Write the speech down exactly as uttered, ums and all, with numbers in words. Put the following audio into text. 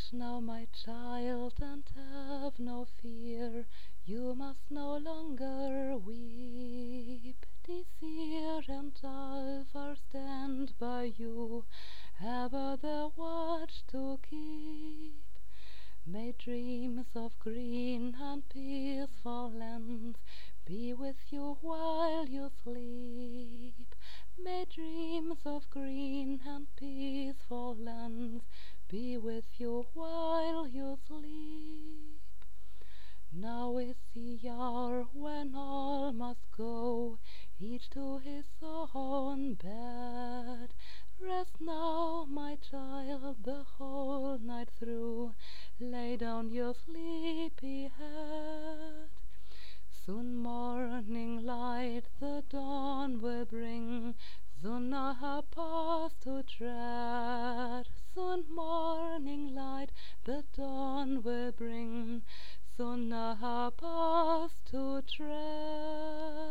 Hush now, my child, and have no fear. You must no longer weep. Desire and Alvar stand by you, ever their watch to keep. May dreams of green and peaceful lands be with you while you sleep. May dreams of green and peaceful lands be with you while you sleep. Now is the hour when all must go, each to his own bed. Rest now, my child, the whole night through. Lay down your sleepy head. Soon morning light the dawn will bring, soon a path to tread. Soon morning light the dawn will bring, soon a path to tread.